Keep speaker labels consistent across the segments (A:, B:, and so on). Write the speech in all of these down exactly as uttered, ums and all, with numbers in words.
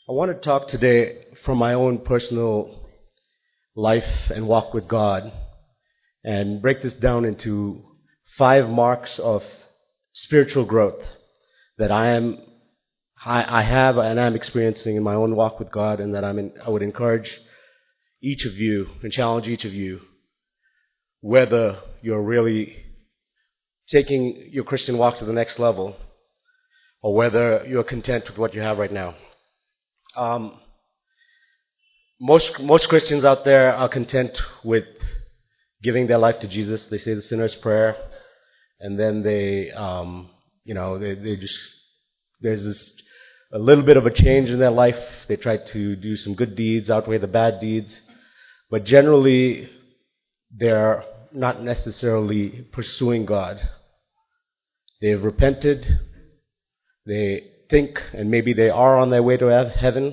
A: I want to talk today from my own personal life and walk with God and break this down into five marks of spiritual growth that I am, I, I have and I'm experiencing in my own walk with God, and that I'm in, I would encourage each of you and challenge each of you, whether you're really taking your Christian walk to the next level or whether you're content with what you have right now. Um, most most Christians out there are content with giving their life to Jesus. They say the sinner's prayer, and then they, um, you know, they, they just there's this a little bit of a change in their life. They try to do some good deeds, outweigh the bad deeds, but generally they're not necessarily pursuing God. They've repented. They think, and maybe they are on their way to heaven,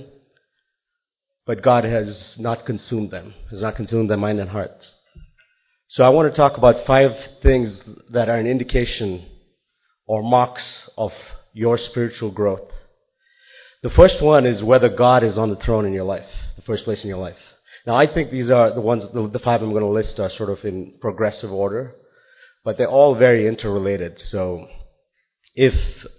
A: but God has not consumed them, has not consumed their mind and heart. So I want to talk about five things that are an indication or marks of your spiritual growth. The first one is whether God is on the throne in your life, the first place in your life. Now, I think these are the ones, the, the five I'm going to list are sort of in progressive order, but they're all very interrelated. So if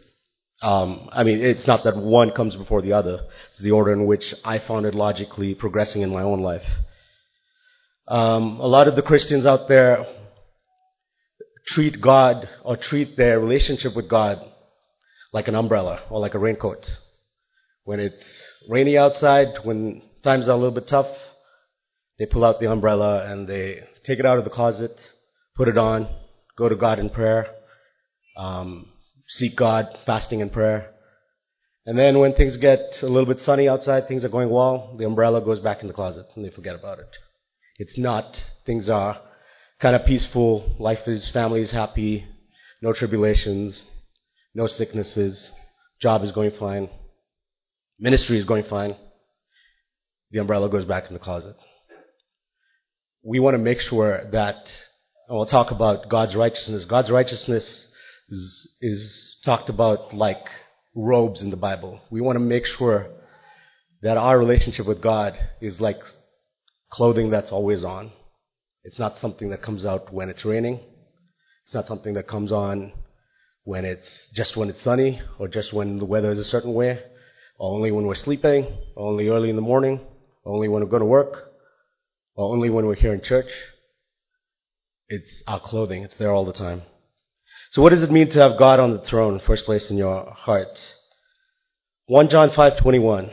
A: Um, I mean, it's not that one comes before the other. It's the order in which I found it logically progressing in my own life. Um, a lot of the Christians out there treat God or treat their relationship with God like an umbrella or like a raincoat. When it's rainy outside, when times are a little bit tough, they pull out the umbrella and they take it out of the closet, put it on, go to God in prayer, um, seek God, fasting and prayer. And then when things get a little bit sunny outside, things are going well, the umbrella goes back in the closet and they forget about it. It's not. Things are kind of peaceful. Life is, family is happy. No tribulations. No sicknesses. Job is going fine. Ministry is going fine. The umbrella goes back in the closet. We want to make sure that, and we'll talk about God's righteousness. God's righteousness Is, is talked about like robes in the Bible. We want to make sure that our relationship with God is like clothing that's always on. It's not something that comes out when it's raining. It's not something that comes on when it's just when it's sunny, or just when the weather is a certain way, or only when we're sleeping, or only early in the morning, or only when we're going to work, or only when we're here in church. It's our clothing. It's there all the time. So what does it mean to have God on the throne, first place in your heart? First John five twenty-one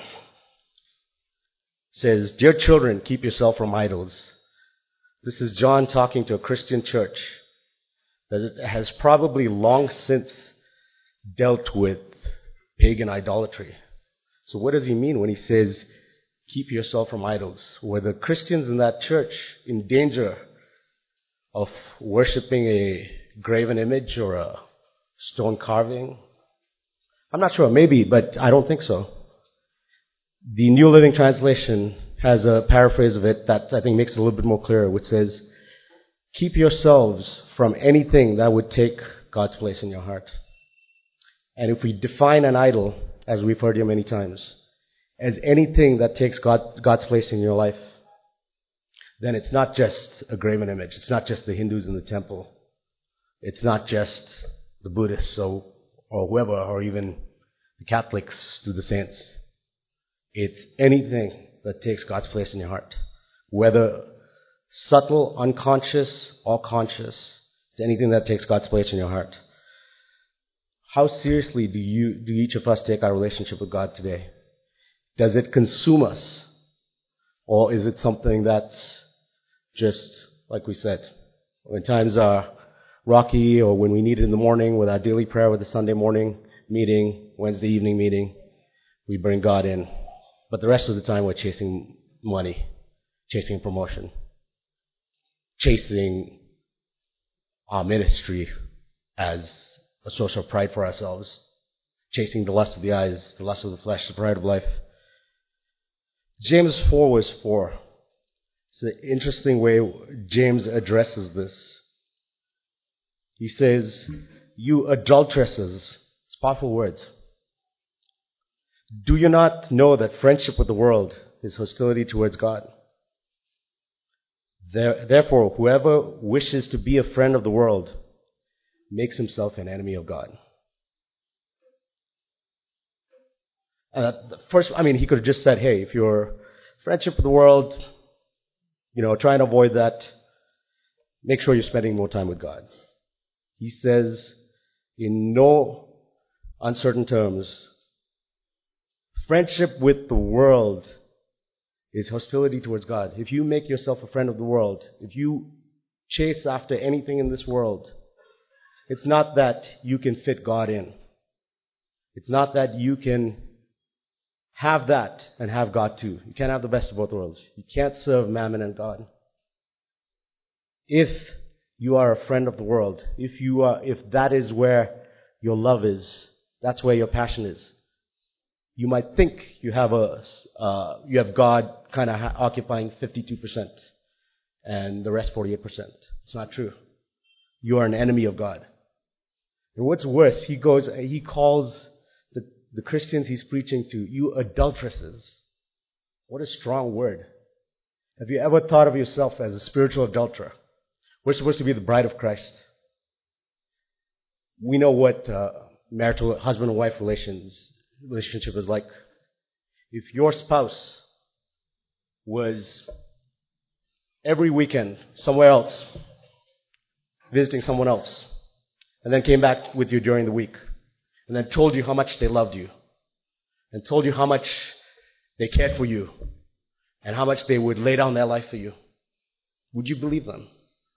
A: says, "Dear children, keep yourself from idols." This is John talking to a Christian church that has probably long since dealt with pagan idolatry. So what does he mean when he says, keep yourself from idols? Were the Christians in that church in danger of worshiping a graven image or a stone carving? I'm not sure, maybe, but I don't think so. The New Living Translation has a paraphrase of it that I think makes it a little bit more clear, which says, keep yourselves from anything that would take God's place in your heart. And if we define an idol, as we've heard here many times, as anything that takes God, God's place in your life, then it's not just a graven image. It's not just the Hindus in the temple. It's not just the Buddhists or, or whoever, or even the Catholics to the saints. It's anything that takes God's place in your heart. Whether subtle, unconscious, or conscious, it's anything that takes God's place in your heart. How seriously do you, do each of us take our relationship with God today? Does it consume us? Or is it something that's just, like we said, when times are rocky, or when we need it in the morning with our daily prayer, with the Sunday morning meeting, Wednesday evening meeting, we bring God in. But the rest of the time we're chasing money, chasing promotion, chasing our ministry as a source of pride for ourselves, chasing the lust of the eyes, the lust of the flesh, the pride of life. James four verse four. It's an interesting way James addresses this. He says, "You adulteresses," it's powerful words, Do you not know that friendship with the world is hostility towards God? There, therefore, whoever wishes to be a friend of the world makes himself an enemy of God. And at first, I mean, he could have just said, hey, if you're friendship with the world, you know, try and avoid that. Make sure you're spending more time with God. He says, in no uncertain terms, friendship with the world is hostility towards God. If you make yourself a friend of the world, if you chase after anything in this world, it's not that you can fit God in. It's not that you can have that and have God too. You can't have the best of both worlds. You can't serve Mammon and God. If you are a friend of the world, if you are, if that is where your love is, that's where your passion is. You might think you have a, uh, you have God kind of ha- occupying fifty-two percent and the rest forty-eight percent. It's not true. You are an enemy of God. And what's worse, he goes, he calls the, the Christians he's preaching to, you adulteresses. What a strong word. Have you ever thought of yourself as a spiritual adulterer? We're supposed to be the bride of Christ. We know what uh, marital husband and wife relations relationship is like. If your spouse was every weekend somewhere else, visiting someone else, and then came back with you during the week, and then told you how much they loved you, and told you how much they cared for you, and how much they would lay down their life for you, would you believe them?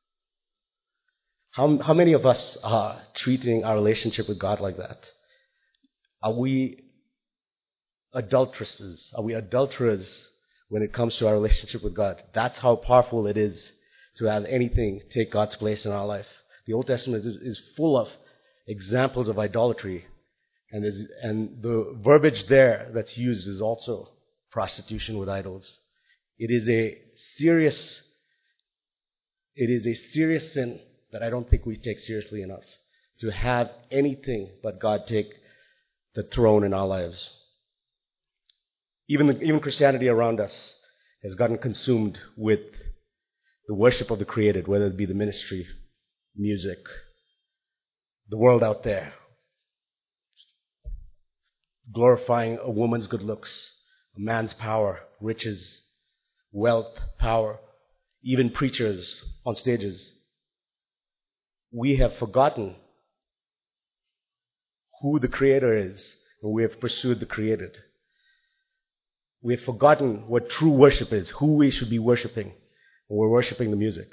A: How, how many of us are treating our relationship with God like that? Are we adulteresses? Are we adulterers when it comes to our relationship with God? That's how powerful it is to have anything take God's place in our life. The Old Testament is, is full of examples of idolatry, and, and the verbiage there that's used is also prostitution with idols. It is a serious, it is a serious sin that I don't think we take seriously enough, to have anything but God take the throne in our lives. Even, the, even Christianity around us has gotten consumed with the worship of the created, whether it be the ministry, music, the world out there, glorifying a woman's good looks, a man's power, riches, wealth, power, even preachers on stages. We have forgotten who the Creator is, and we have pursued the created. We have forgotten what true worship is, who we should be worshiping, and we're worshiping the music.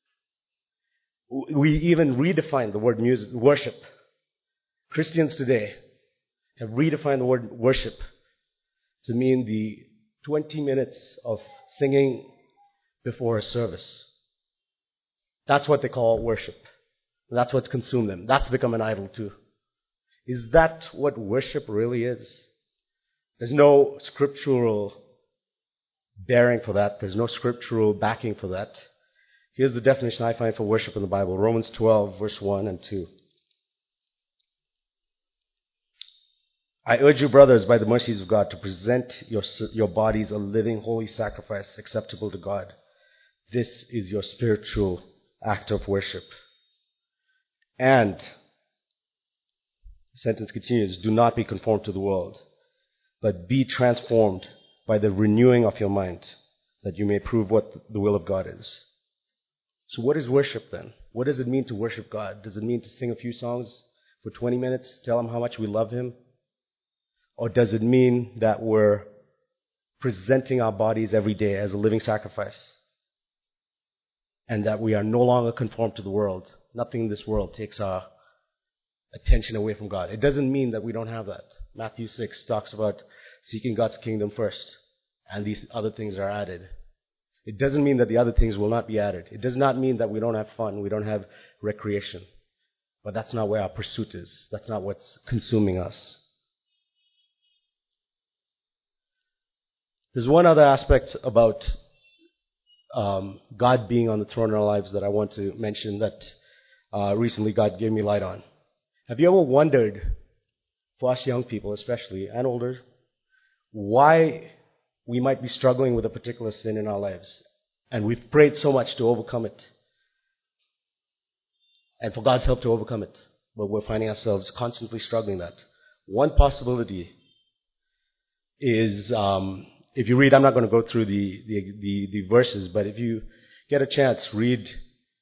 A: We even redefined the word music, worship. Christians today have redefined the word worship to mean the twenty minutes of singing before a service. That's what they call worship. That's what's consumed them. That's become an idol too. Is that what worship really is? There's no scriptural bearing for that. There's no scriptural backing for that. Here's the definition I find for worship in the Bible. Romans twelve, verse one and two. I urge you, brothers, by the mercies of God, to present your, your bodies a living, holy sacrifice acceptable to God. This is your spiritual act of worship. And, the sentence continues, do not be conformed to the world, but be transformed by the renewing of your mind, that you may prove what the will of God is. So what is worship then? What does it mean to worship God? Does it mean to sing a few songs for twenty minutes, tell Him how much we love Him? Or does it mean that we're presenting our bodies every day as a living sacrifice, and that we are no longer conformed to the world? Nothing in this world takes our attention away from God. It doesn't mean that we don't have that. Matthew six talks about seeking God's kingdom first, and these other things are added. It doesn't mean that the other things will not be added. It does not mean that we don't have fun, we don't have recreation. But that's not where our pursuit is. That's not what's consuming us. There's one other aspect about um, God being on the throne in our lives that I want to mention that uh, recently God gave me light on. Have you ever wondered, for us young people especially, and older, why we might be struggling with a particular sin in our lives. And we've prayed so much to overcome it. And for God's help to overcome it. But we're finding ourselves constantly struggling with that. One possibility is, um, if you read, I'm not going to go through the, the, the, the verses, but if you get a chance, read,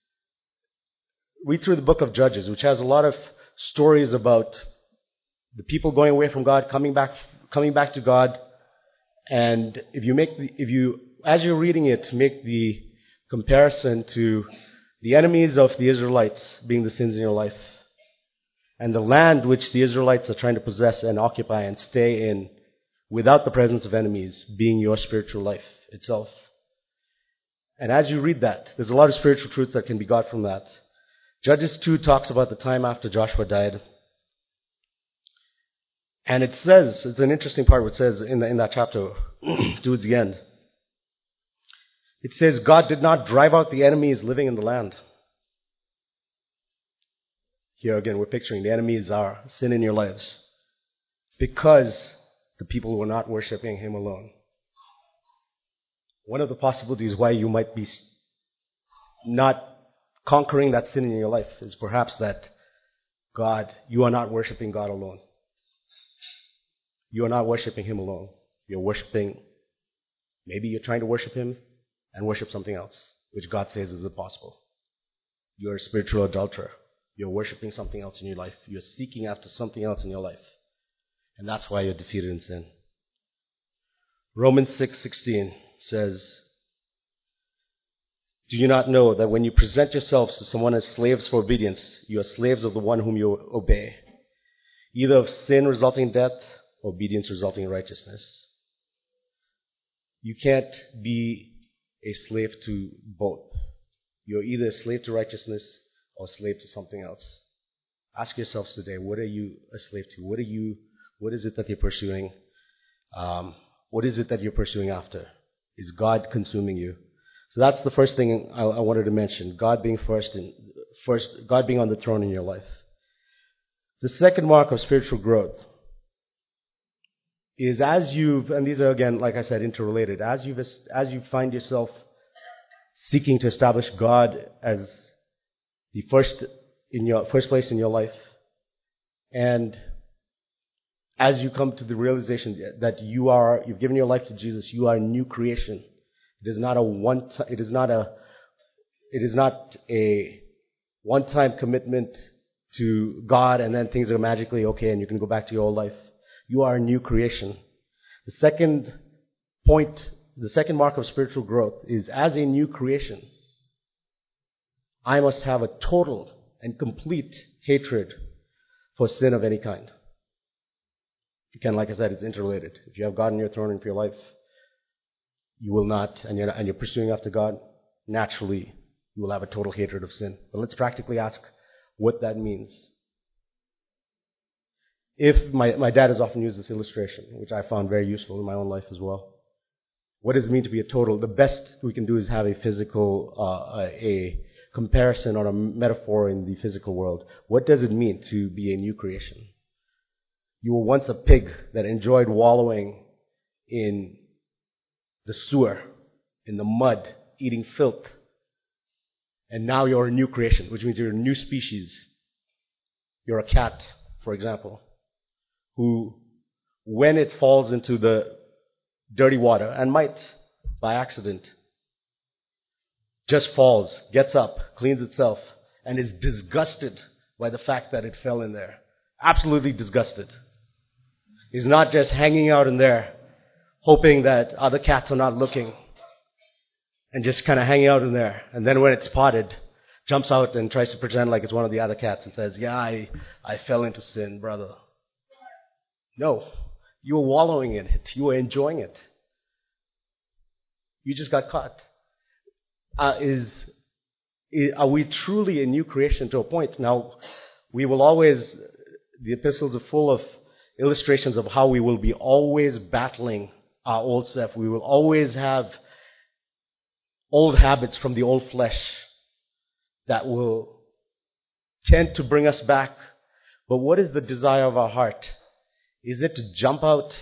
A: read through the book of Judges, which has a lot of stories about the people going away from God, coming back, coming back to God. And if you make the, if you, as you're reading it, make the comparison to the enemies of the Israelites being the sins in your life, and the land which the Israelites are trying to possess and occupy and stay in without the presence of enemies being your spiritual life itself. And as you read that, there's a lot of spiritual truths that can be got from that. Judges two talks about the time after Joshua died. And it says, it's an interesting part what it says in, the, in that chapter, towards the end. It says, God did not drive out the enemies living in the land. Here again, we're picturing the enemies are sin in your lives. Because the people were not worshiping Him alone. One of the possibilities why you might be not conquering that sin in your life is perhaps that God, you are not worshiping God alone. You are not worshiping Him alone. You're worshiping, maybe you're trying to worship Him and worship something else, which God says is impossible. You're a spiritual adulterer. You're worshiping something else in your life. You're seeking after something else in your life. And that's why you're defeated in sin. Romans six sixteen says, do you not know that when you present yourselves to someone as slaves for obedience, you are slaves of the one whom you obey, either of sin resulting in death, or obedience resulting in righteousness? You can't be a slave to both. You're either a slave to righteousness or a slave to something else. Ask yourselves today, what are you a slave to? What are you, what is it that you're pursuing? Um, what is it that you're pursuing after? Is God consuming you? So that's the first thing I, I wanted to mention. God being first, in, first, God being on the throne in your life. The second mark of spiritual growth is as you've, and these are again, like I said, interrelated. As you've, as you find yourself seeking to establish God as the first in your first place in your life, and as you come to the realization that you are, you've given your life to Jesus, you are a new creation. It is not a one. T- it is not a. It is not a one-time commitment to God, and then things are magically okay, and you can go back to your old life. You are a new creation. The second point, the second mark of spiritual growth is as a new creation, I must have a total and complete hatred for sin of any kind. Again, like I said, it's interrelated. If you have God in your throne in your life, you will not, and you're, and you're pursuing after God, naturally, you will have a total hatred of sin. But let's practically ask what that means. If my, my dad has often used this illustration, which I found very useful in my own life as well. What does it mean to be a total? The best we can do is have a physical, uh, a, a comparison or a metaphor in the physical world. What does it mean to be a new creation? You were once a pig that enjoyed wallowing in the sewer, in the mud, eating filth. And now you're a new creation, which means you're a new species. You're a cat, for example, who, when it falls into the dirty water, and might, by accident, just falls, gets up, cleans itself, and is disgusted by the fact that it fell in there. Absolutely disgusted. He's not just hanging out in there, hoping that other cats are not looking, and just kind of hanging out in there. And then when it's spotted, jumps out and tries to pretend like it's one of the other cats and says, yeah, I, I fell into sin, brother. No, you were wallowing in it. You were enjoying it. You just got caught. Uh, is, is are we truly a new creation to a point? Now, we will always, the epistles are full of illustrations of how we will be always battling our old self. We will always have old habits from the old flesh that will tend to bring us back. But what is the desire of our heart? Is it to jump out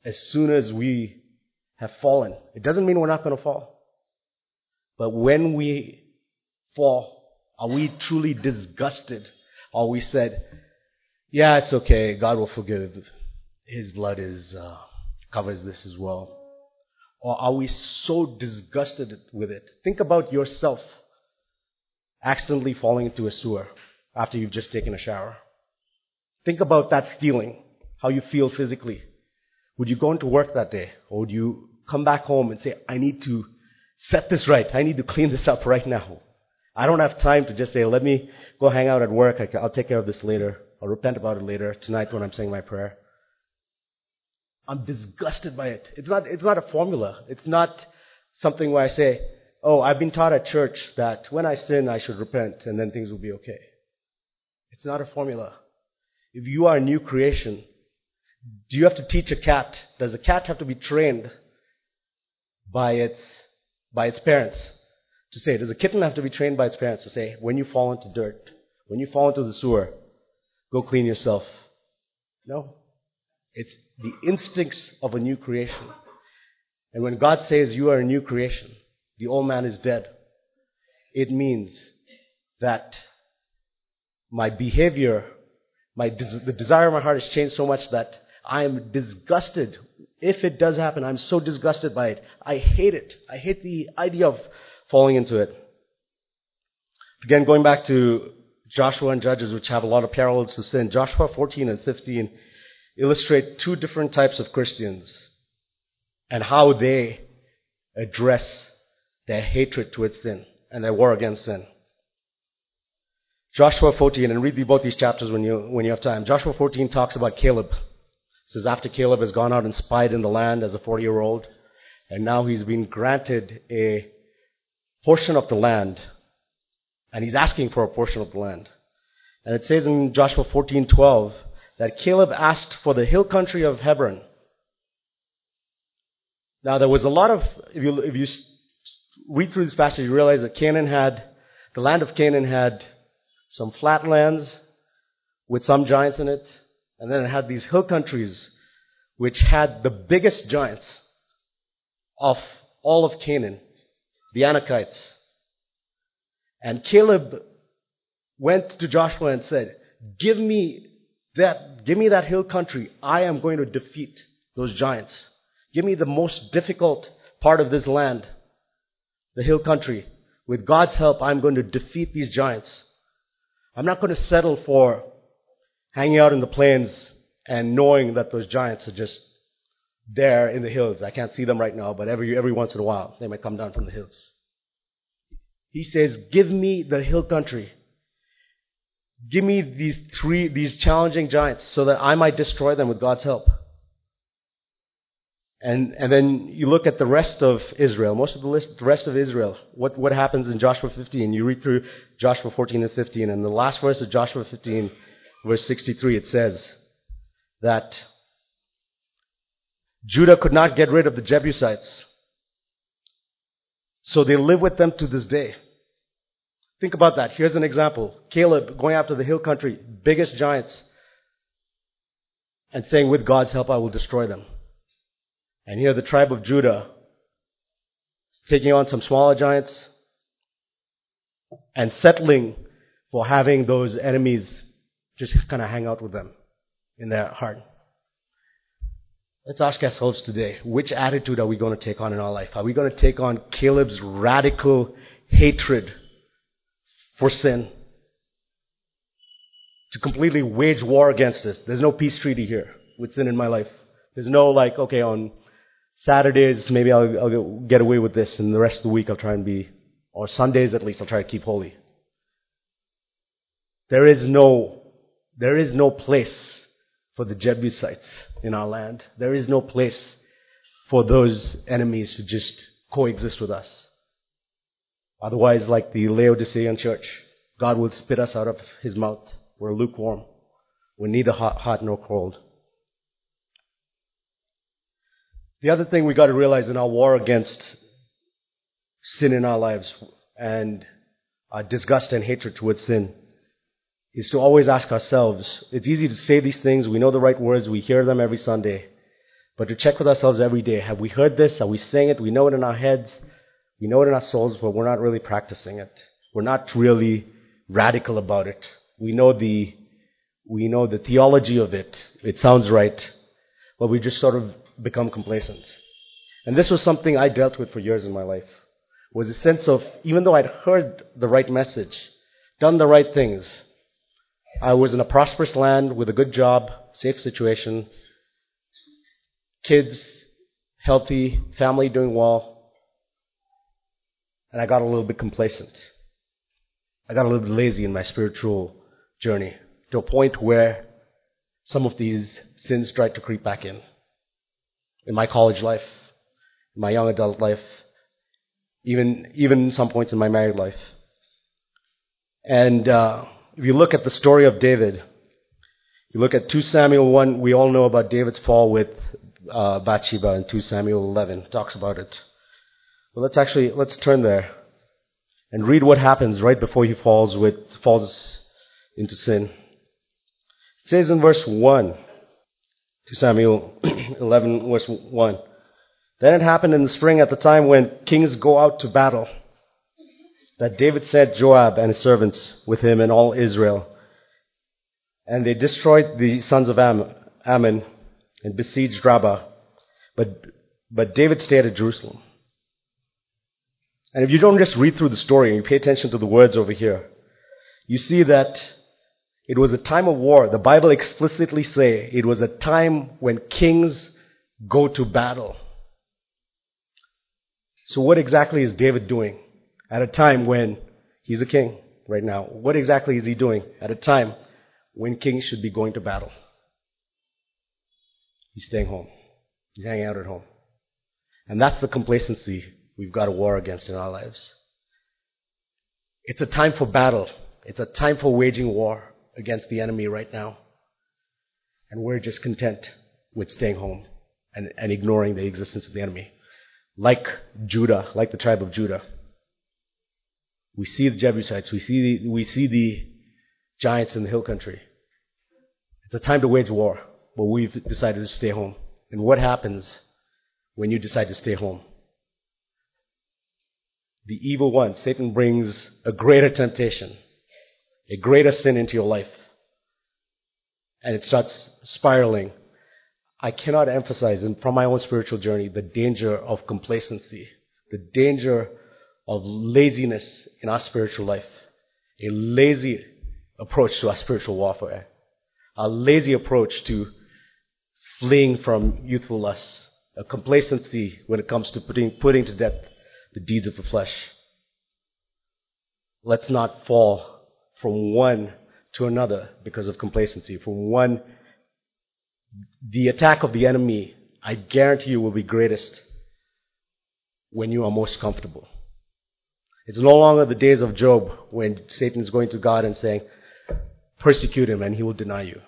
A: as soon as we have fallen. It doesn't mean we're not going to fall. But when we fall, are we truly disgusted? Or we said, yeah, it's okay, God will forgive. His blood is uh, covers this as well. Or are we so disgusted with it? Think about yourself accidentally falling into a sewer after you've just taken a shower. Think about that feeling, how you feel physically. Would you go into work that day? Or would you come back home and say, I need to set this right. I need to clean this up right now. I don't have time to just say, let me go hang out at work. I'll take care of this later. I'll repent about it later, tonight when I'm saying my prayer. I'm disgusted by it. It's not, it's not a formula. It's not something where I say, oh, I've been taught at church that when I sin, I should repent and then things will be okay. It's not a formula. If you are a new creation, do you have to teach a cat? Does a cat have to be trained by its, by its parents to say, does a kitten have to be trained by its parents to say, when you fall into dirt, when you fall into the sewer, go clean yourself? No. It's the instincts of a new creation. And when God says you are a new creation, the old man is dead, it means that my behavior, my des- the desire of my heart has changed so much that I am disgusted. If it does happen, I'm so disgusted by it. I hate it. I hate the idea of falling into it. Again, going back to Joshua and Judges, which have a lot of parallels to sin, Joshua fourteen and fifteen illustrate two different types of Christians and how they address their hatred towards sin and their war against sin. Joshua fourteen, and read both these chapters when you when you have time. Joshua fourteen talks about Caleb. It says after Caleb has gone out and spied in the land as a forty-year-old, and now he's been granted a portion of the land, and he's asking for a portion of the land. And it says in Joshua fourteen twelve that Caleb asked for the hill country of Hebron. Now there was a lot of, if you if you read through this passage, you realize that Canaan had, the land of Canaan had some flat lands with some giants in it, and then it had these hill countries which had the biggest giants of all of Canaan, the Anakites. And Caleb went to Joshua and said, give me that, give me that hill country. I am going to defeat those giants. Give me the most difficult part of this land, the hill country. With God's help, I'm going to defeat these giants. I'm not going to settle for hanging out in the plains and knowing that those giants are just there in the hills. I can't see them right now, but every every once in a while, they might come down from the hills. He says, give me the hill country. Give me these three, these challenging giants so that I might destroy them with God's help. And and then you look at the rest of Israel, most of the list, the rest of Israel. What what happens in Joshua fifteen? You read through Joshua fourteen and fifteen, and the last verse of Joshua fifteen, verse sixty-three, it says that Judah could not get rid of the Jebusites, so they live with them to this day. Think about that. Here's an example. Caleb going after the hill country, biggest giants, and saying, with God's help, I will destroy them. And here the tribe of Judah taking on some smaller giants and settling for having those enemies just kind of hang out with them in their heart. Let's ask ourselves today, which attitude are we going to take on in our life? Are we going to take on Caleb's radical hatred for sin, to completely wage war against us? There's no peace treaty here with sin in my life. There's no like, okay, on Saturdays maybe I'll, I'll get away with this, and the rest of the week I'll try and be, or Sundays at least I'll try to keep holy. There is no, there is no place for the Jebusites in our land. There is no place for those enemies to just coexist with us. Otherwise, like the Laodicean church, God will spit us out of His mouth. We're lukewarm. We're neither hot, hot nor cold. The other thing we got to realize in our war against sin in our lives and our disgust and hatred towards sin is to always ask ourselves, it's easy to say these things, we know the right words, we hear them every Sunday, but to check with ourselves every day. Have we heard this? Are we saying it? We know it in our heads. We know it in our souls, but we're not really practicing it. We're not really radical about it. We know the, we know the theology of it. It sounds right, but we just sort of become complacent. And this was something I dealt with for years in my life, was a sense of, even though I'd heard the right message, done the right things, I was in a prosperous land with a good job, safe situation, kids, healthy, family doing well, and I got a little bit complacent. I got a little bit lazy in my spiritual journey, to a point where some of these sins tried to creep back in. In my college life, in my young adult life, even even some points in my married life. And uh, if you look at the story of David, you look at Second Samuel one, we all know about David's fall with uh, Bathsheba in Second Samuel eleven. It talks about it. Well, let's actually, let's turn there and read what happens right before he falls with falls into sin. It says in verse one, Second Samuel eleven, verse one, "Then it happened in the spring at the time when kings go out to battle, that David sent Joab and his servants with him and all Israel. And they destroyed the sons of Am- Ammon and besieged Rabbah. But, but David stayed at Jerusalem." And if you don't just read through the story and you pay attention to the words over here, you see that it was a time of war. The Bible explicitly say it was a time when kings go to battle. So what exactly is David doing at a time when he's a king right now? What exactly is he doing at a time when kings should be going to battle? He's staying home. He's hanging out at home. And that's the complacency we've got a war against in our lives. It's a time for battle. It's a time for waging war against the enemy right now. And we're just content with staying home and, and ignoring the existence of the enemy. Like Judah, like the tribe of Judah. We see the Jebusites, we see the, we see the giants in the hill country. It's a time to wage war, but we've decided to stay home. And what happens when you decide to stay home? The evil one, Satan, brings a greater temptation, a greater sin into your life. And it starts spiraling. I cannot emphasize, and from my own spiritual journey, the danger of complacency, the danger of laziness in our spiritual life, a lazy approach to our spiritual warfare, a lazy approach to fleeing from youthful lusts, a complacency when it comes to putting, putting to death the deeds of the flesh. Let's not fall from one to another because of complacency. From one, the attack of the enemy, I guarantee you, will be greatest when you are most comfortable. It's no longer the days of Job when Satan is going to God and saying, persecute him and he will deny you.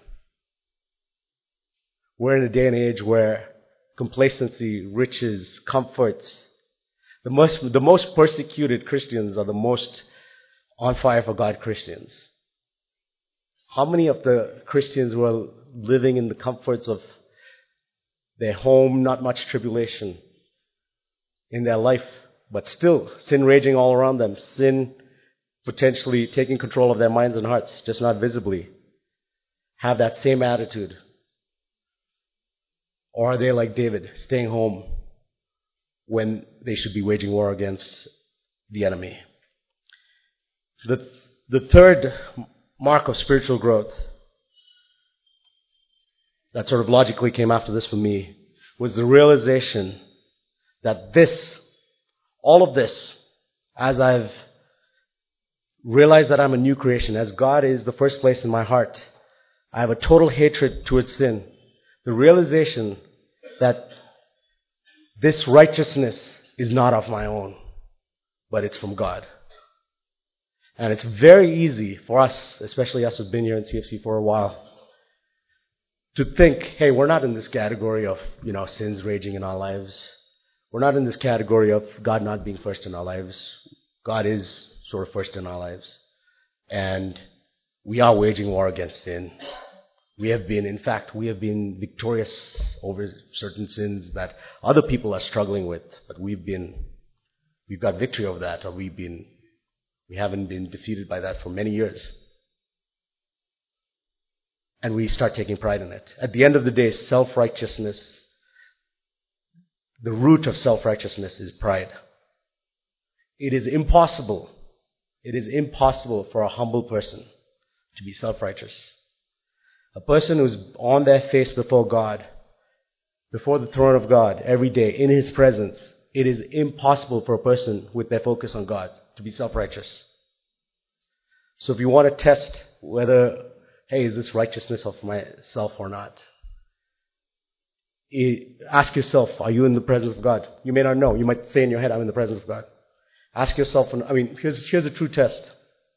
A: We're in a day and age where complacency, riches, comforts, the most, the most persecuted Christians are the most on fire for God Christians. How many of the Christians who are living in the comforts of their home, not much tribulation in their life, but still sin raging all around them, sin potentially taking control of their minds and hearts, just not visibly, have that same attitude? Or are they like David, staying home when they should be waging war against the enemy? The, the third mark of spiritual growth that sort of logically came after this for me was the realization that this, all of this, as I've realized that I'm a new creation, as God is the first place in my heart, I have a total hatred towards sin. The realization that this righteousness is not of my own, but it's from God. And it's very easy for us, especially us who've been here in C F C for a while, to think, hey, we're not in this category of, you know, sins raging in our lives. We're not in this category of God not being first in our lives. God is sort of first in our lives. And we are waging war against sin. We have been, in fact, we have been victorious over certain sins that other people are struggling with, but we've been, we've got victory over that, or we've been, we haven't been defeated by that for many years. And we start taking pride in it. At the end of the day, self-righteousness, the root of self-righteousness is pride. It is impossible, it is impossible for a humble person to be self-righteous. A person who's on their face before God, before the throne of God, every day, in His presence, it is impossible for a person with their focus on God to be self-righteous. So if you want to test whether, hey, is this righteousness of myself or not? Ask yourself, are you in the presence of God? You may not know. You might say in your head, I'm in the presence of God. Ask yourself, I mean, here's, here's a true test.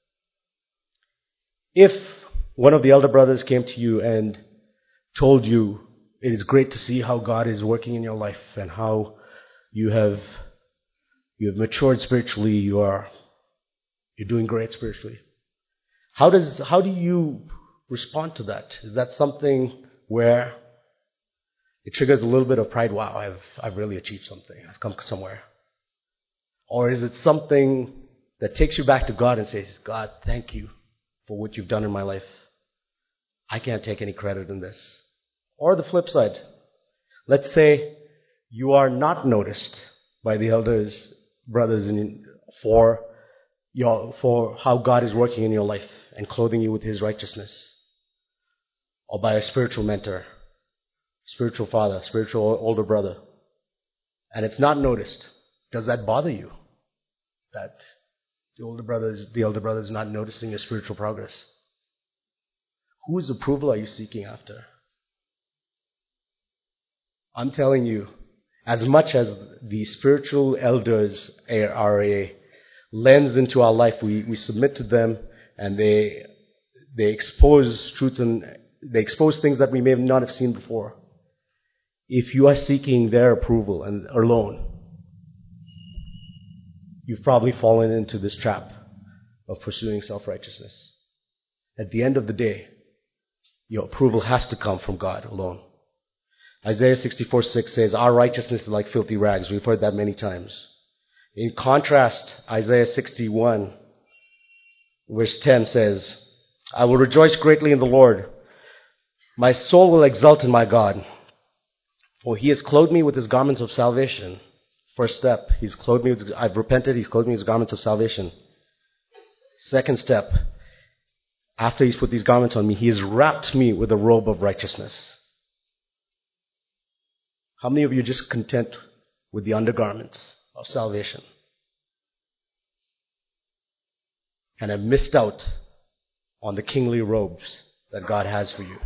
A: If one of the elder brothers came to you and told you, it is great to see how God is working in your life and how you have, you have matured spiritually, you are, you're doing great spiritually. How does, how do you respond to that? Is that something where it triggers a little bit of pride? Wow, I've, I've really achieved something. I've come somewhere. Or is it something that takes you back to God and says, God, thank you for what you've done in my life. I can't take any credit in this. Or the flip side. Let's say you are not noticed by the elders, brothers, in, for, your, for how God is working in your life and clothing you with His righteousness. Or by a spiritual mentor, spiritual father, spiritual older brother. And it's not noticed. Does that bother you? That the older brothers, the elder brother is not noticing your spiritual progress? Whose approval are you seeking after? I'm telling you, as much as the spiritual elders are a lens into our life, we, we submit to them and they they expose truth and they expose things that we may not have seen before. If you are seeking their approval and alone, you've probably fallen into this trap of pursuing self-righteousness. At the end of the day, your approval has to come from God alone. Isaiah sixty-four six says, our righteousness is like filthy rags. We've heard that many times. In contrast, Isaiah sixty-one verse ten says, I will rejoice greatly in the Lord. My soul will exult in my God. For He has clothed me with His garments of salvation. First step, He's clothed me with, I've repented, He's clothed me with His garments of salvation. Second step, after He's put these garments on me, He has wrapped me with a robe of righteousness. How many of you are just content with the undergarments of salvation and have missed out on the kingly robes that God has for you?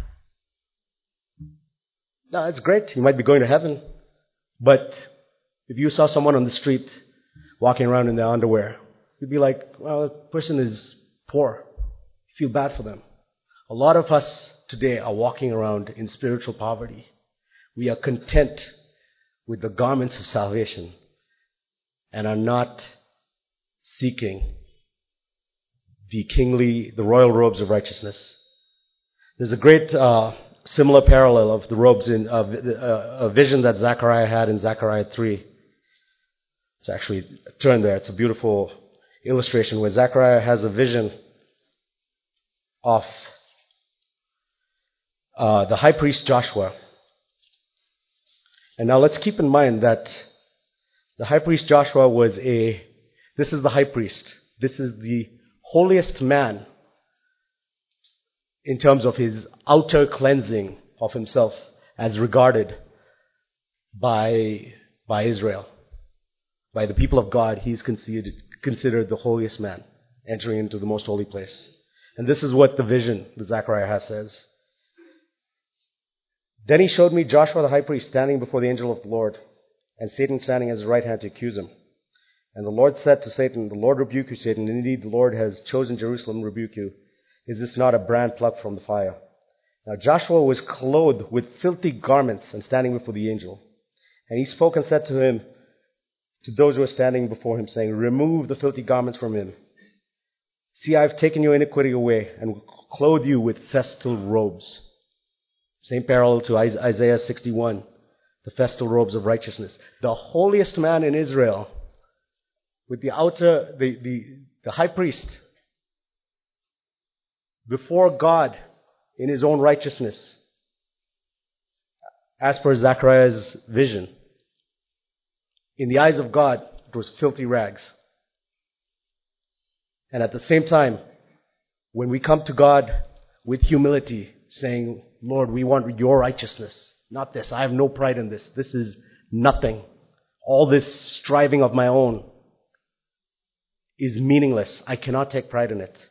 A: No, it's great. You might be going to heaven, but if you saw someone on the street walking around in their underwear, you'd be like, well, that person is poor. You feel bad for them. A lot of us today are walking around in spiritual poverty. We are content with the garments of salvation and are not seeking the kingly, the royal robes of righteousness. There's a great uh, similar parallel of the robes in uh, a vision that Zechariah had in Zechariah three. It's actually turned there. It's a beautiful illustration where Zechariah has a vision of uh, the high priest Joshua. And now let's keep in mind that the high priest Joshua was a, this is the high priest. This is the holiest man in terms of his outer cleansing of himself as regarded by, by Israel. By the people of God, he is considered, considered the holiest man, entering into the most holy place. And this is what the vision that Zechariah has says. Then he showed me Joshua the high priest standing before the angel of the Lord, and Satan standing at his right hand to accuse him. And the Lord said to Satan, the Lord rebuke you, Satan. Indeed, the Lord has chosen Jerusalem to rebuke you. Is this not a brand plucked from the fire? Now Joshua was clothed with filthy garments and standing before the angel. And he spoke and said to him, to those who were standing before him, saying, remove the filthy garments from him. See, I have taken your iniquity away and clothed you with festal robes. Same parallel to Isaiah sixty-one, the festal robes of righteousness. The holiest man in Israel, with the outer, the, the, the high priest, before God in his own righteousness, as per Zechariah's vision. In the eyes of God, it was filthy rags. And at the same time, when we come to God with humility, saying, Lord, we want your righteousness, not this. I have no pride in this. This is nothing. All this striving of my own is meaningless. I cannot take pride in it.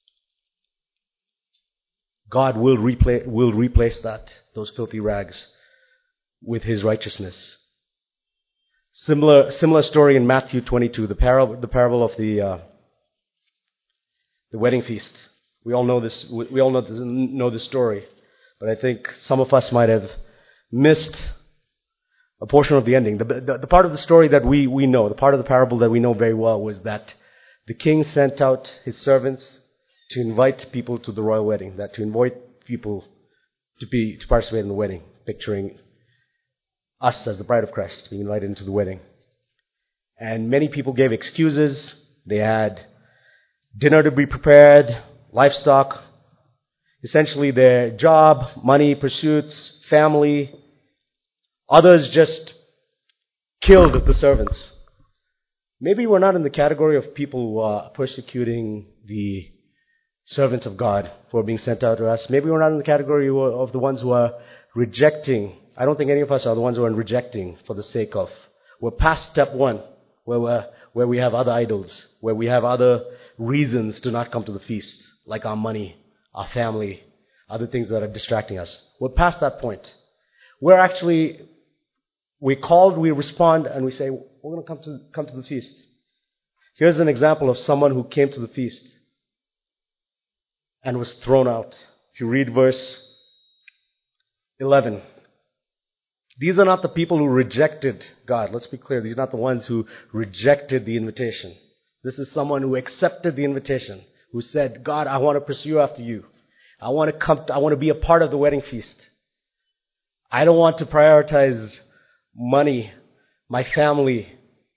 A: God will replace, will replace that, those filthy rags, with His righteousness. Similar, similar story in Matthew twenty-two, the parable, the parable of the uh, the wedding feast. We all know this. We all know this, know this story, but I think some of us might have missed a portion of the ending. The, the, the part of the story that we we know, the part of the parable that we know very well, was that the king sent out his servants to invite people to the royal wedding. That to invite people to be to participate in the wedding, picturing us as the bride of Christ being invited into the wedding. And many people gave excuses. They had dinner to be prepared, livestock, essentially their job, money, pursuits, family. Others just killed the servants. Maybe we're not in the category of people who are persecuting the servants of God who are being sent out to us. Maybe we're not in the category of the ones who are rejecting. I don't think any of us are the ones who are rejecting for the sake of. We're past step one, where we're, where we have other idols, where we have other reasons to not come to the feast, like our money, our family, other things that are distracting us. We're past that point. We're actually, we're called, we respond, and we say, we're going to come to come to the feast. Here's an example of someone who came to the feast and was thrown out. If you read verse eleven. These are not the people who rejected God. Let's be clear. These are not the ones who rejected the invitation. This is someone who accepted the invitation, who said, God, I want to pursue after you. I want to come, to, I want to be a part of the wedding feast. I don't want to prioritize money, my family.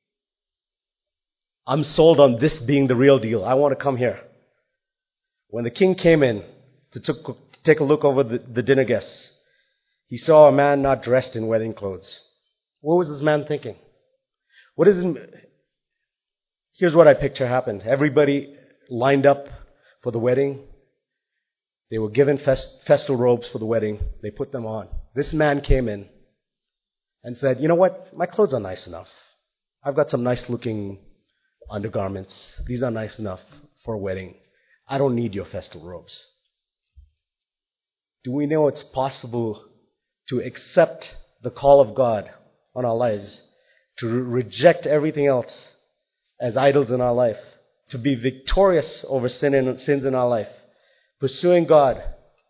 A: I'm sold on this being the real deal. I want to come here. When the king came in to, took, to take a look over the, the dinner guests, he saw a man not dressed in wedding clothes. What was this man thinking? What is it? Here's what I picture happened. Everybody lined up for the wedding. They were given fest, festal robes for the wedding. They put them on. This man came in and said, you know what? My clothes are nice enough. I've got some nice looking undergarments. These are nice enough for a wedding. I don't need your festal robes. Do we know it's possible to accept the call of God on our lives, to re- reject everything else as idols in our life, to be victorious over sin and sins in our life, pursuing God,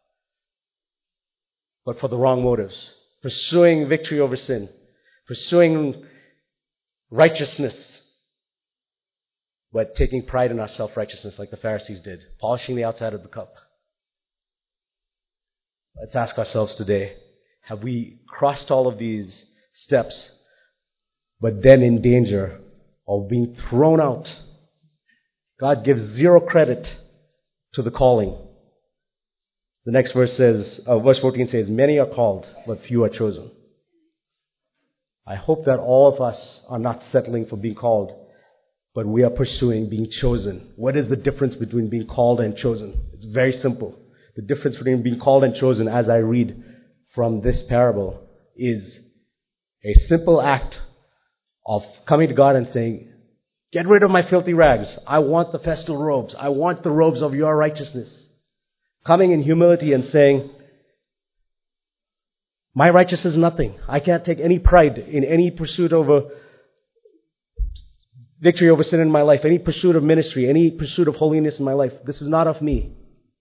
A: but for the wrong motives, pursuing victory over sin, pursuing righteousness, but taking pride in our self-righteousness like the Pharisees did, polishing the outside of the cup. Let's ask ourselves today, have we crossed all of these steps, but then in danger of being thrown out? God gives zero credit to the calling. The next verse says, uh, verse fourteen says, many are called, but few are chosen. I hope that all of us are not settling for being called, but we are pursuing being chosen. What is the difference between being called and chosen? It's very simple. The difference between being called and chosen, as I read from this parable, is a simple act of coming to God and saying, get rid of my filthy rags. I want the festal robes. I want the robes of your righteousness. Coming in humility and saying, my righteousness is nothing. I can't take any pride in any pursuit over victory over sin in my life, any pursuit of ministry, any pursuit of holiness in my life. This is not of me.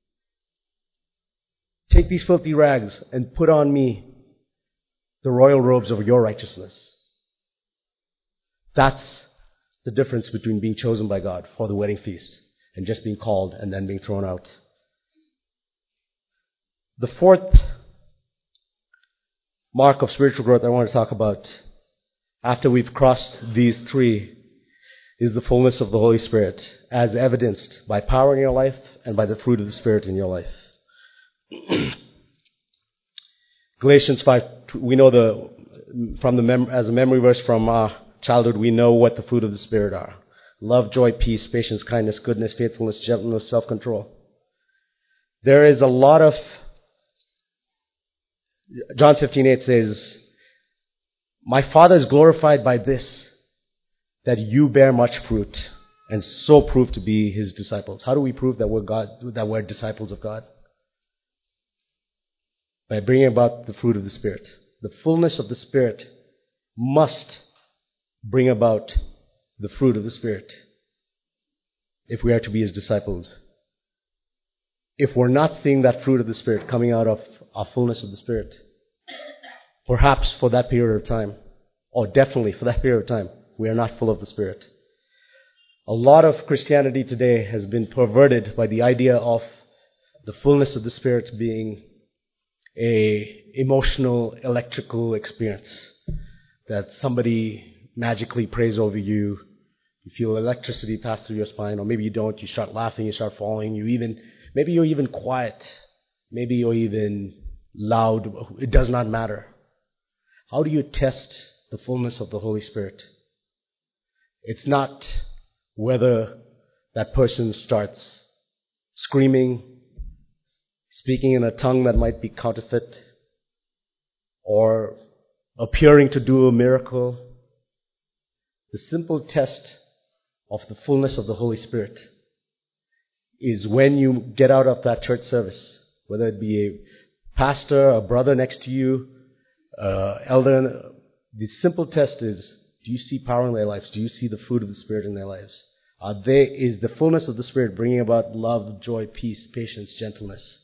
A: Take these filthy rags and put on me the royal robes of your righteousness. That's the difference between being chosen by God for the wedding feast and just being called and then being thrown out. The fourth mark of spiritual growth I want to talk about after we've crossed these three is the fullness of the Holy Spirit, as evidenced by power in your life and by the fruit of the Spirit in your life. Galatians five, we know the from the mem- as a memory verse from our childhood, we know what the fruit of the Spirit are: love, joy, peace, patience, kindness, goodness, faithfulness, gentleness, self-control. There is a lot of John fifteen eight says, "My Father is glorified by this, that you bear much fruit, and so prove to be His disciples." How do we prove that we're God, that we're disciples of God? By bringing about the fruit of the Spirit. The fullness of the Spirit must bring about the fruit of the Spirit if we are to be His disciples. If we're not seeing that fruit of the Spirit coming out of our fullness of the Spirit, perhaps for that period of time, or definitely for that period of time, we are not full of the Spirit. A lot of Christianity today has been perverted by the idea of the fullness of the Spirit being a emotional, electrical experience. That somebody magically prays over you, you feel electricity pass through your spine, or maybe you don't, you start laughing, you start falling, you even, maybe you're even quiet, maybe you're even loud, it does not matter. How do you test the fullness of the Holy Spirit? It's not whether that person starts screaming, speaking in a tongue that might be counterfeit, or appearing to do a miracle. The simple test of the fullness of the Holy Spirit is when you get out of that church service, whether it be a pastor, a brother next to you, uh, elder. The simple test is, do you see power in their lives? Do you see the fruit of the Spirit in their lives? Are they, is the fullness of the Spirit bringing about love, joy, peace, patience, gentleness?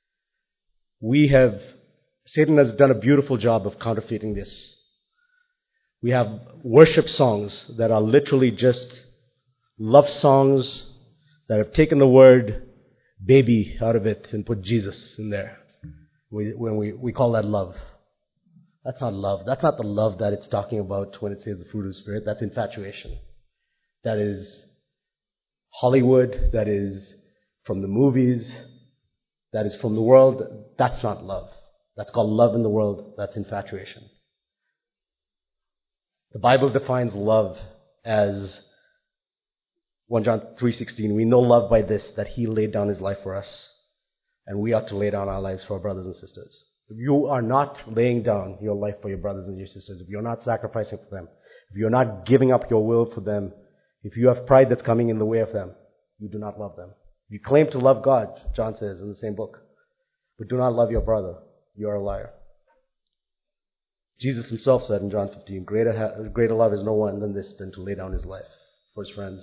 A: We have, Satan has done a beautiful job of counterfeiting this. We have worship songs that are literally just love songs that have taken the word baby out of it and put Jesus in there. We, when we, we call that love. That's not love. That's not the love that it's talking about when it says the fruit of the Spirit. That's infatuation. That is Hollywood. That is from the movies. That is from the world. That's not love. That's called love in the world. That's infatuation. The Bible defines love as First John three sixteen. We know love by this, that He laid down His life for us, and we ought to lay down our lives for our brothers and sisters. If you are not laying down your life for your brothers and your sisters, if you're not sacrificing for them, if you're not giving up your will for them, if you have pride that's coming in the way of them, you do not love them. You claim to love God, John says in the same book, but do not love your brother. You are a liar. Jesus Himself said in John fifteen, greater, ha- greater love is no one than this, than to lay down His life for His friends.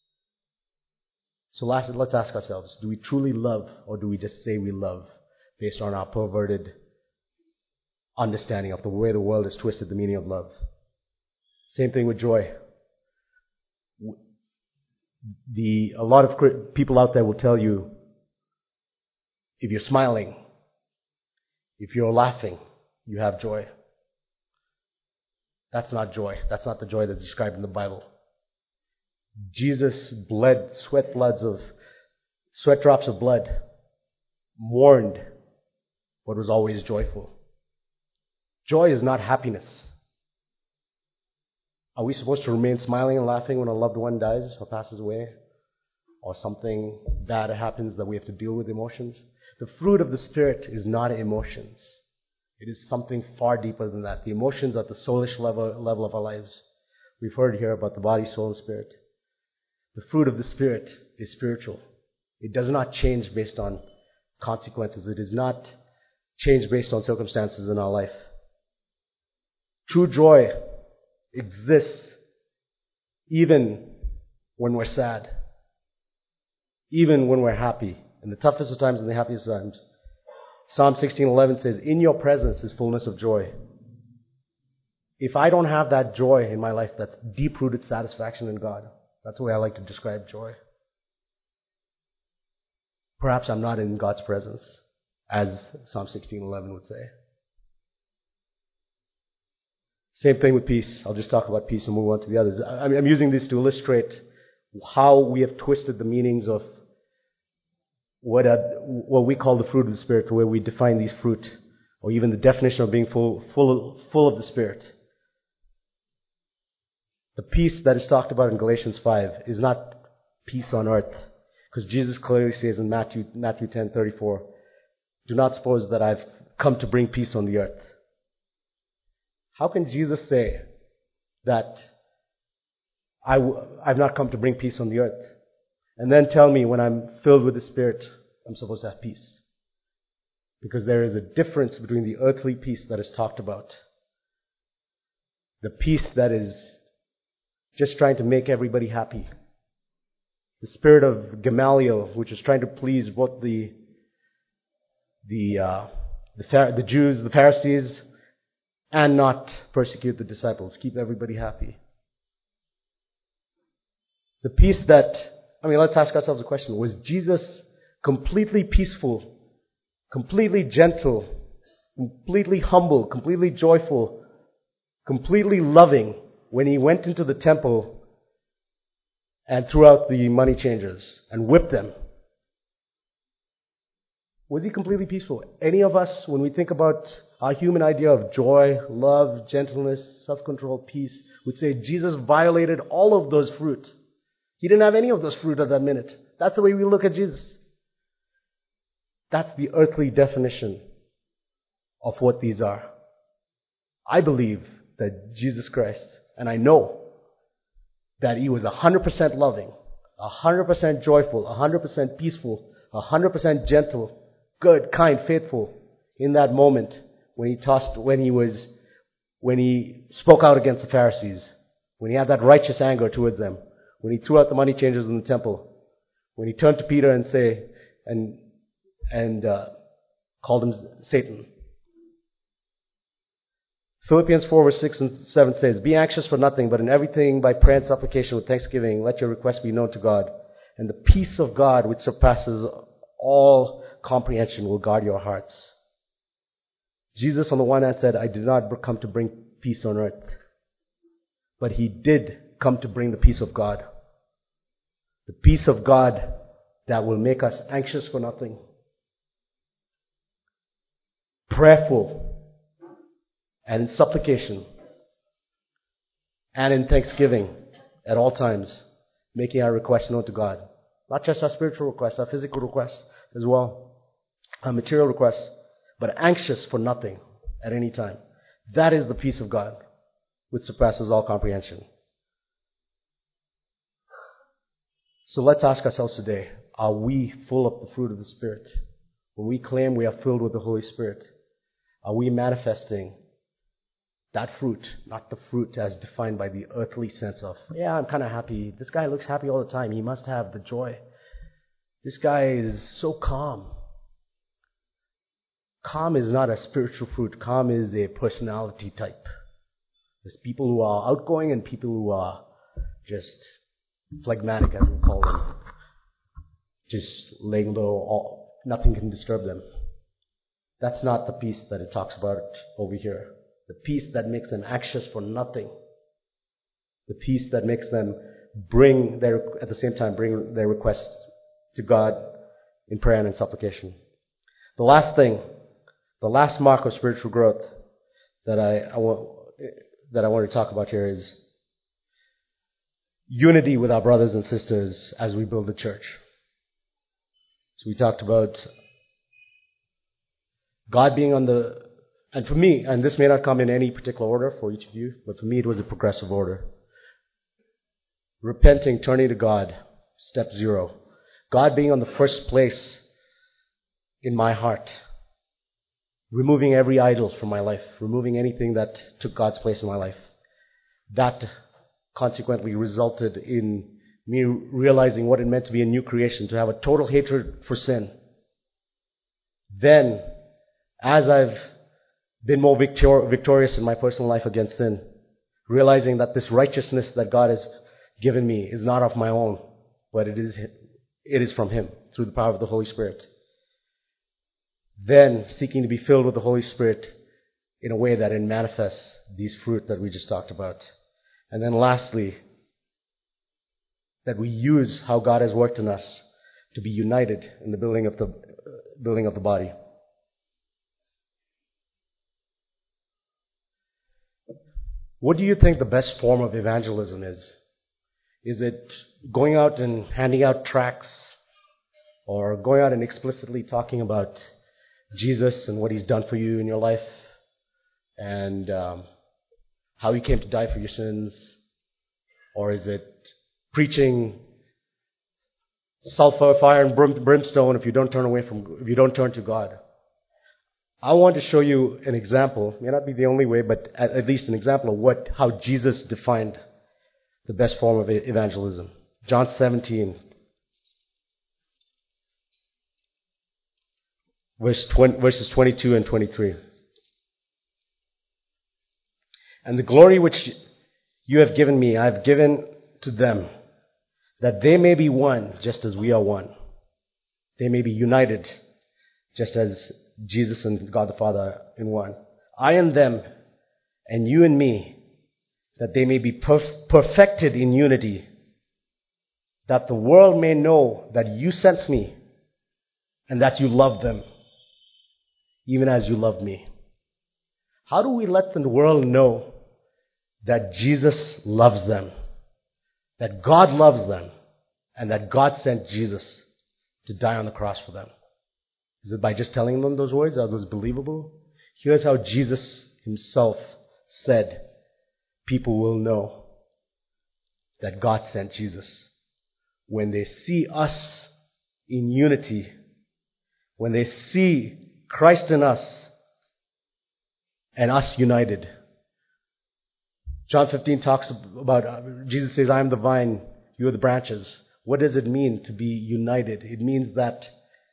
A: So last, let's ask ourselves, do we truly love, or do we just say we love based on our perverted understanding of the way the world has twisted the meaning of love? Same thing with joy. The, a lot of people out there will tell you, if you're smiling, if you're laughing, you have joy. That's not joy. That's not the joy that's described in the Bible. Jesus bled sweat bloods of sweat drops of blood, mourned, but was always joyful. Joy is not happiness. Are we supposed to remain smiling and laughing when a loved one dies or passes away, or something bad happens that we have to deal with emotions? The fruit of the Spirit is not emotions. It is something far deeper than that. The emotions are at the soulish level, level of our lives. We've heard here about the body, soul, and spirit. The fruit of the Spirit is spiritual. It does not change based on consequences. It does not change based on circumstances in our life. True joy exists even when we're sad, even when we're happy, in the toughest of times and the happiest of times. Psalm sixteen eleven says, "In your presence is fullness of joy." If I don't have that joy in my life, that's deep-rooted satisfaction in God. That's the way I like to describe joy. Perhaps I'm not in God's presence, as Psalm sixteen eleven would say. Same thing with peace. I'll just talk about peace and move on to the others. I- I'm using this to illustrate how we have twisted the meanings of what uh, what we call the fruit of the Spirit, the way we define these fruit, or even the definition of being full, full, full of the Spirit. The peace that is talked about in Galatians five is not peace on earth, because Jesus clearly says in Matthew Matthew ten thirty-four, "Do not suppose that I've come to bring peace on the earth." How can Jesus say that I w- I've not come to bring peace on the earth, and then tell me when I'm filled with the Spirit, I'm supposed to have peace? Because there is a difference between the earthly peace that is talked about, the peace that is just trying to make everybody happy, the spirit of Gamaliel, which is trying to please both the the uh, the, Phar- the Jews, the Pharisees, and not persecute the disciples, keep everybody happy. The peace that, I mean, let's ask ourselves a question. Was Jesus completely peaceful, completely gentle, completely humble, completely joyful, completely loving when he went into the temple and threw out the money changers and whipped them? Was he completely peaceful? Any of us, when we think about our human idea of joy, love, gentleness, self-control, peace, would say Jesus violated all of those fruit. He didn't have any of those fruit at that minute. That's the way we look at Jesus. That's the earthly definition of what these are. I believe that Jesus Christ, and I know that he was one hundred percent loving, one hundred percent joyful, one hundred percent peaceful, one hundred percent gentle, good, kind, faithful in that moment when he tossed, when he was, when he spoke out against the Pharisees, when he had that righteous anger towards them, when he threw out the money changers in the temple, when he turned to Peter and say, and and uh, called him Satan. Philippians four, verse six and seven says, "Be anxious for nothing, but in everything by prayer and supplication with thanksgiving, let your requests be known to God. And the peace of God, which surpasses all comprehension, will guard your hearts." Jesus, on the one hand, said, "I did not come to bring peace on earth." But he did come to bring the peace of God. The peace of God that will make us anxious for nothing, prayerful, and in supplication, and in thanksgiving at all times, making our requests known to God. Not just our spiritual requests, our physical requests as well, our material requests, but anxious for nothing at any time. That is the peace of God, which surpasses all comprehension. So let's ask ourselves today, are we full of the fruit of the Spirit? When we claim we are filled with the Holy Spirit, are we manifesting that fruit, not the fruit as defined by the earthly sense of, yeah, I'm kind of happy. This guy looks happy all the time. He must have the joy. This guy is so calm. Calm is not a spiritual fruit. Calm is a personality type. There's people who are outgoing and people who are just phlegmatic, as we call them. Just laying low, all, nothing can disturb them. That's not the peace that it talks about over here. The peace that makes them anxious for nothing. The peace that makes them bring their, at the same time, bring their requests to God in prayer and in supplication. The last thing, the last mark of spiritual growth that I, I want, that I want to talk about here is unity with our brothers and sisters as we build the church. So we talked about God being on the, and for me, and this may not come in any particular order for each of you, but for me it was a progressive order. Repenting, turning to God, step zero. God being on the first place in my heart. Removing every idol from my life, removing anything that took God's place in my life. That consequently resulted in me realizing what it meant to be a new creation, to have a total hatred for sin. Then, as I've been more victor- victorious in my personal life against sin, realizing that this righteousness that God has given me is not of my own, but it is it is from Him through the power of the Holy Spirit. Then, seeking to be filled with the Holy Spirit in a way that it manifests these fruit that we just talked about. And then lastly, that we use how God has worked in us to be united in the building of the uh, building of the body. What do you think the best form of evangelism is? Is it going out and handing out tracts, or going out and explicitly talking about Jesus and what He's done for you in your life, and um, how He came to die for your sins? Or is it preaching sulfur, fire, and brim- brimstone if you don't turn away from, if you don't turn to God? I want to show you an example. It may not be the only way, but at, at least an example of what how Jesus defined the best form of evangelism. John seventeen, verse twenty, verses twenty-two and twenty-three. And the glory which you have given me, I have given to them, that they may be one, just as we are one. They may be united, just as Jesus and God the Father are in one. I and them, and you and me, that they may be perf- perfected in unity, that the world may know that you sent me, and that you love them, even as you loved me. How do we let the world know that Jesus loves them, that God loves them, and that God sent Jesus to die on the cross for them? Is it by just telling them those words? Are those believable? Here's how Jesus Himself said people will know that God sent Jesus. When they see us in unity, when they see Christ in us and us united. John fifteen talks about, uh, Jesus says, I am the vine, you are the branches. What does it mean to be united? It means that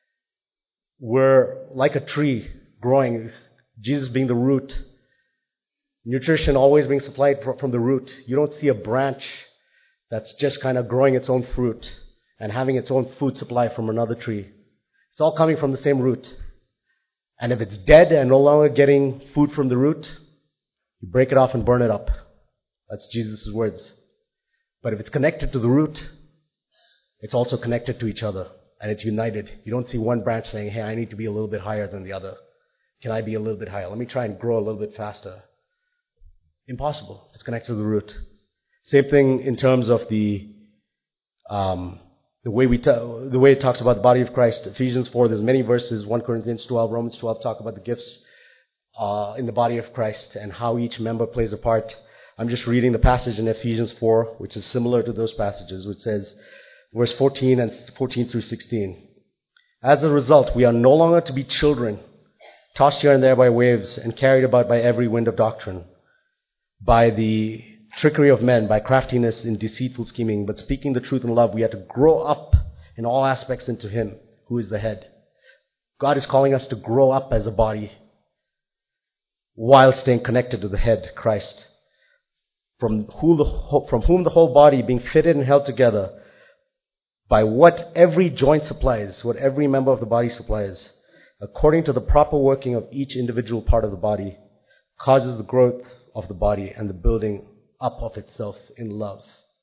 A: we're like a tree growing, Jesus being the root, nutrition always being supplied from the root. You don't see a branch that's just kind of growing its own fruit and having its own food supply from another tree. It's all coming from the same root. And if it's dead and no longer getting food from the root, you break it off and burn it up. That's Jesus' words. But if it's connected to the root, it's also connected to each other. And it's united. You don't see one branch saying, hey, I need to be a little bit higher than the other. Can I be a little bit higher? Let me try and grow a little bit faster. Impossible. It's connected to the root. Same thing in terms of the um, the way we ta- the way it talks about the body of Christ. Ephesians four, there's many verses. First Corinthians twelve, Romans twelve talk about the gifts uh, in the body of Christ and how each member plays a part. I'm just reading the passage in Ephesians four, which is similar to those passages, which says, verse fourteen and fourteen through sixteen. As a result, we are no longer to be children, tossed here and there by waves and carried about by every wind of doctrine, by the trickery of men, by craftiness in deceitful scheming, but speaking the truth in love, we are to grow up in all aspects into Him who is the head. God is calling us to grow up as a body while staying connected to the head, Christ, from whom the, from whom the whole body, being fitted and held together by what every joint supplies, what every member of the body supplies, according to the proper working of each individual part of the body, causes the growth of the body and the building up of itself in love.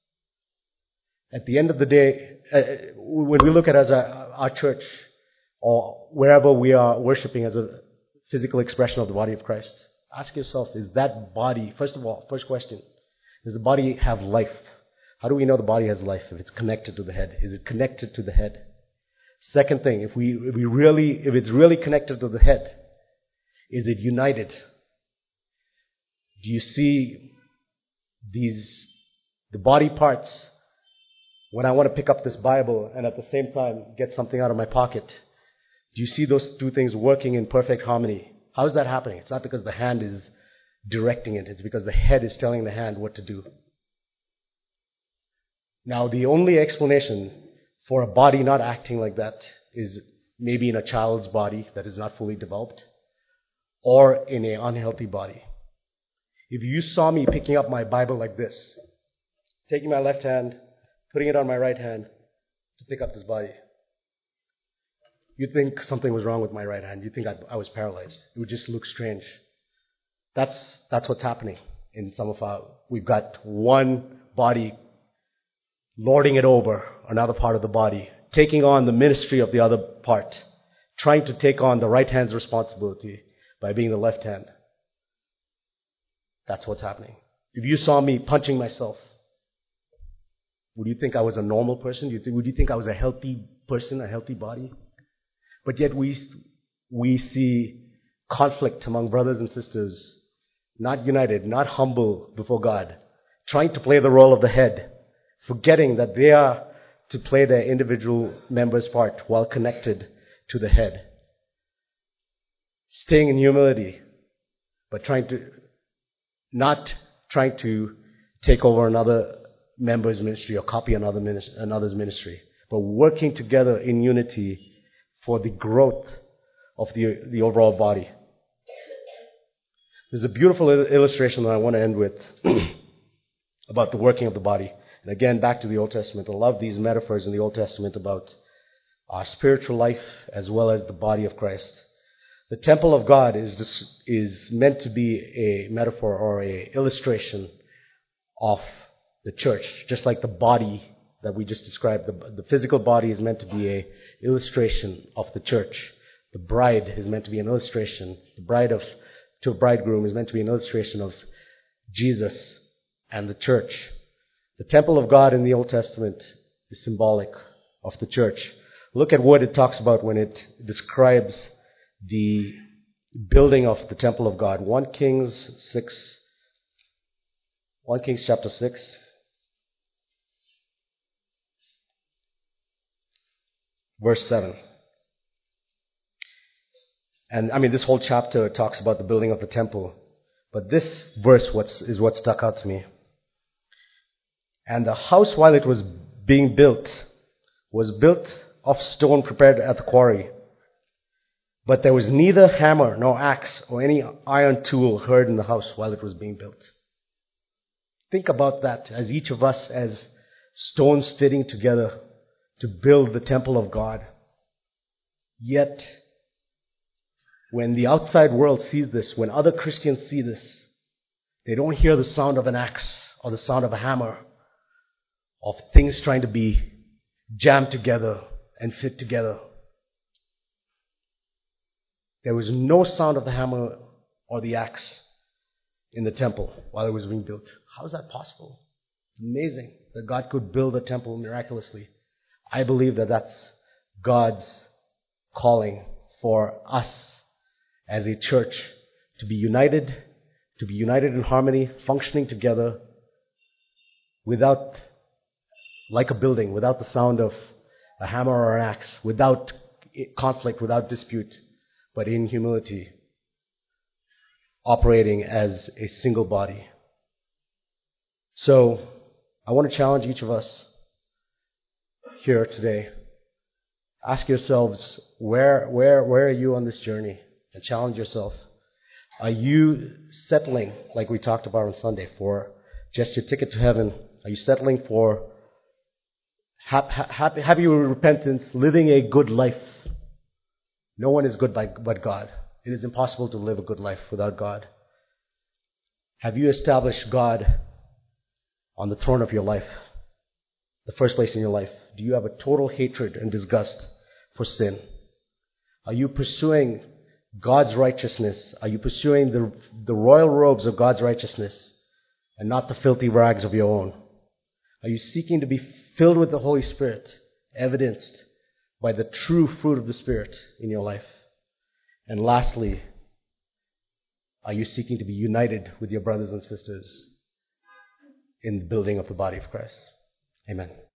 A: At the end of the day, uh, when we look at as a, our church or wherever we are worshiping as a physical expression of the body of Christ, ask yourself, is that body, first of all, first question, does the body have life? How do we know the body has life if it's connected to the head? Is it connected to the head? Second thing, if we, if we really, if it's really connected to the head, is it united? Do you see these, the body parts, when I want to pick up this Bible and at the same time get something out of my pocket? Do you see those two things working in perfect harmony? How is that happening? It's not because the hand is directing it. It's because the head is telling the hand what to do. Now, the only explanation for a body not acting like that is maybe in a child's body that is not fully developed or in an unhealthy body. If you saw me picking up my Bible like this, taking my left hand, putting it on my right hand to pick up this body, you'd think something was wrong with my right hand. You'd think I, I was paralyzed. It would just look strange. That's, that's what's happening in some of our, we've got one body lording it over another part of the body, taking on the ministry of the other part, trying to take on the right hand's responsibility by being the left hand. That's what's happening. If you saw me punching myself, would you think I was a normal person? Would you think I was a healthy person, a healthy body? But yet we, we see conflict among brothers and sisters, not united, not humble before God, trying to play the role of the head, forgetting that they are to play their individual member's part while connected to the head. Staying in humility, but trying to, not trying to take over another member's ministry or copy another ministry, another's ministry, but working together in unity for the growth of the, the overall body. There's a beautiful illustration that I want to end with about the working of the body. And again, back to the Old Testament. I love these metaphors in the Old Testament about our spiritual life as well as the body of Christ. The temple of God is just, is meant to be a metaphor or a illustration of the church, just like the body that we just described. The, the physical body is meant to be a illustration of the church. The bride is meant to be an illustration. The bride of to a bridegroom is meant to be an illustration of Jesus and the church. The temple of God in the Old Testament is symbolic of the church. Look at what it talks about when it describes the building of the temple of God. First Kings six, First Kings chapter six. Verse seven. And I mean, this whole chapter talks about the building of the temple. But this verse what's, is what stuck out to me. And the house, while it was being built, was built of stone prepared at the quarry. But there was neither hammer nor axe or any iron tool heard in the house while it was being built. Think about that as each of us as stones fitting together to build the temple of God. Yet, when the outside world sees this, when other Christians see this, they don't hear the sound of an axe or the sound of a hammer, of things trying to be jammed together and fit together. There was no sound of the hammer or the axe in the temple while it was being built. How is that possible? It's amazing that God could build a temple miraculously. I believe that that's God's calling for us as a church to be united, to be united in harmony, functioning together without, like a building, without the sound of a hammer or an axe, without conflict, without dispute, but in humility, operating as a single body. So, I want to challenge each of us here today. Ask yourselves, where, where, where are you on this journey? And challenge yourself. Are you settling, like we talked about on Sunday, for just your ticket to heaven? Are you settling for happy, happy repentance, living a good life? No one is good by, but God. It is impossible to live a good life without God. Have you established God on the throne of your life, the first place in your life? Do you have a total hatred and disgust for sin? Are you pursuing God's righteousness? Are you pursuing the, the royal robes of God's righteousness and not the filthy rags of your own? Are you seeking to be filled with the Holy Spirit, evidenced by the true fruit of the Spirit in your life? And lastly, are you seeking to be united with your brothers and sisters in the building of the body of Christ? Amen.